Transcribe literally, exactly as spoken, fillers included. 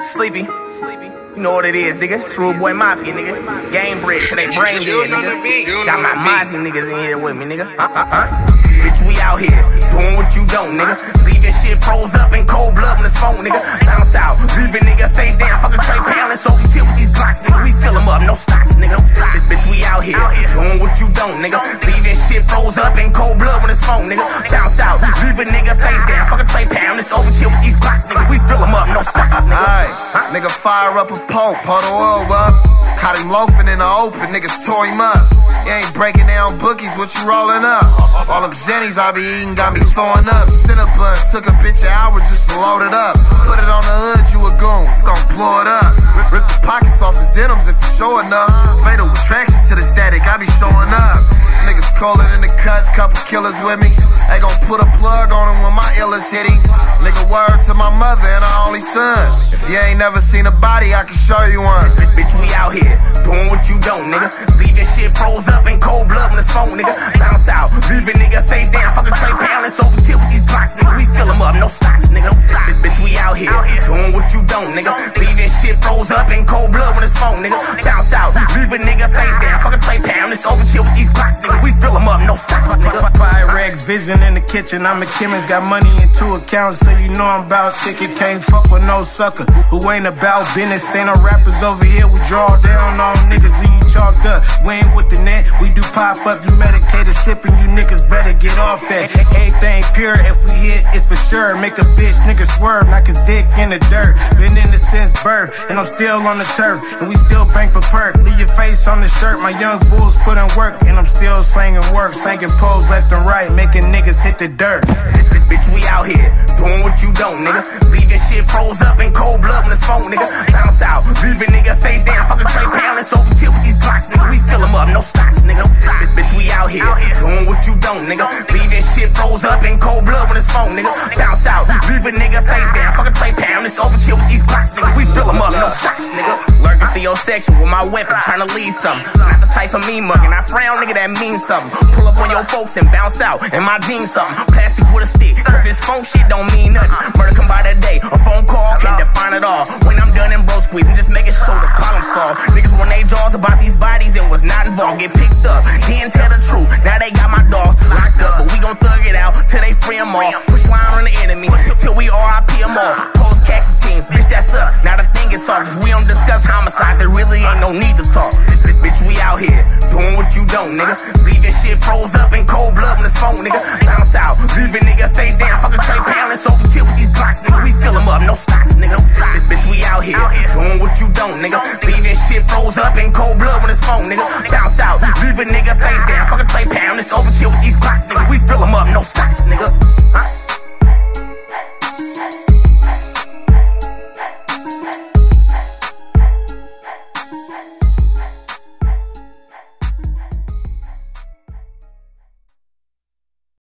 Sleepy. You know what it is, nigga. It's Rude Boy Mafia, nigga. Game bread to they brain dead, nigga. Got my Mozzie niggas in here with me, nigga. Uh uh uh. Bitch, we out here doing what you don't, nigga. Leaving shit froze up in cold blood when it's phone, nigga. Bounce out, leaving nigga face down, fucking Trey Pound and soaking tip with these Glocks, nigga. We fill them up, no stocks, nigga. Bitch, bitch, we out here doing what you don't, nigga. Leaving shit froze up in cold blood when it's phone, nigga. Bounce out, leaving nigga face down, fucking Trey Pound and soaking tip with these Glocks, nigga. We fill them up, no stocks, nigga. Huh? Nigga, fire up a poke, pour the oil up. Caught him loafing in the open, niggas tore him up. You ain't breaking down bookies, what you rolling up? All them zennies I be eating got me throwing up. Cinnabon, took a bitch an hour just to load it up. Put it on the hood, you a goon, gon' blow it up. Rip, rip the pockets off his denims if you show enough. Fatal attraction to the static, I be showing up. Niggas colder than the cuts, couple killers with me. They gon' put a plug on him when my illest hit him. Nigga, word to my mother and her only son. If you ain't never seen a body, I can show you one. Bitch, we out here doing what you don't, nigga. Leaving shit froze up in cold blood when it's phone, nigga. Bounce out, leaving nigga face down, fucking Trey Pound and soaking tip with these Glocks, nigga. We fill them up, no stocks, nigga. Bitch, bitch, we out here doing what you don't, nigga. Leaving shit froze up in cold blood when it's phone, nigga. Bounce out, leaving nigga face down, fucking Trey Pound and soaking tip with these Glocks, nigga. We fill them up, no stocks, nigga. Pyrex vision in the kitchen, I'm a chemist, got money in two accounts, so you know I'm about ticket. Can't fuck with no sucker who ain't about business. Ain't no rappers over here, we draw down on niggas, you chalked up. We ain't with the net, we do pop up, you medicated sipping, you niggas better get off that. Everything pure, if we hit, it's for sure. Make a bitch nigga swerve, knock his dick in the dirt. Been in the since birth, and I'm still on the turf, and we still bank for perk. Leave your face on the shirt, my young bulls put in work, and I'm still slanging work, slanging poles left and right, making niggas hit the dirt. Bitch, we out here doing what you don't, nigga. Leaving shit froze up in cold blood when it's phone, nigga. Bounce out, leaving nigga face down, fucking Trey Pound and soaking tip with these Glocks, nigga. We fill them up, no stocks, nigga. Bitch, bitch, we out here doing what you don't, nigga. Leaving shit froze up in cold blood when it's phone, nigga. Bounce out, leaving nigga face down, fucking Trey Pound and soaking tip with these Glocks, nigga. We fill them up, no stocks, nigga. Lurking through your section with my weapon, trying to lead something. Not the type of me mugging, I frown, nigga, that means something. Pull up on your folks and bounce out, and my jeans something. Plastic with a stick, cause this phone shit don't mean nothing. Murder come by the day, a phone call can't define it all. When I'm done and bro squeezing, just making sure the problems solved. Niggas when they jaws about these bodies and was not involved, get picked up, didn't tell the truth. Now they got my dogs locked up, but we gon' thug it out till they free them all. Push line on the enemy till we R I P them all. Post Caxton team, bitch, that's us. Now the thing is solved. If we don't discuss homicides, there really ain't no need to talk. Bitch, bitch, we out here doing what you don't, nigga. Leaving shit froze up in cold blood when it's phone, nigga. Bounce out, leaving nigga face down, fucking Trey Pound and soaking tip with these Glocks, nigga. We fill them up, no stocks, nigga. Bitch, bitch, we out here doing what you don't, nigga. Leaving shit froze up in cold blood when it's phone, nigga. Bounce out, leaving nigga face down, fucking Trey Pound and soaking tip with these Glocks, nigga. We fill them up, no stocks, nigga.